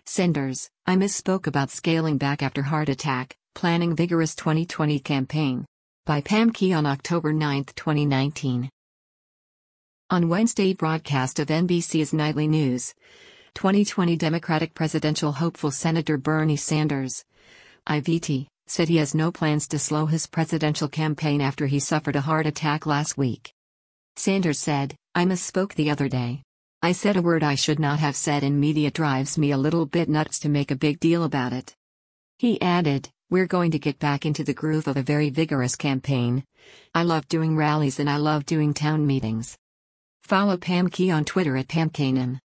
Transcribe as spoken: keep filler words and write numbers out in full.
Sanders, I misspoke about scaling back after heart attack, planning vigorous twenty twenty campaign. By Pam Key on October ninth, twenty nineteen. On Wednesday broadcast of N B C's Nightly News, twenty twenty Democratic presidential hopeful Senator Bernie Sanders, I V T, said he has no plans to slow his presidential campaign after he suffered a heart attack last week. Sanders said, "I misspoke the other day. I said a word I should not have said, and media drives me a little bit nuts to make a big deal about it." He added, "We're going to get back into the groove of a very vigorous campaign. I love doing rallies and I love doing town meetings." Follow Pam Key on Twitter at PamKnim.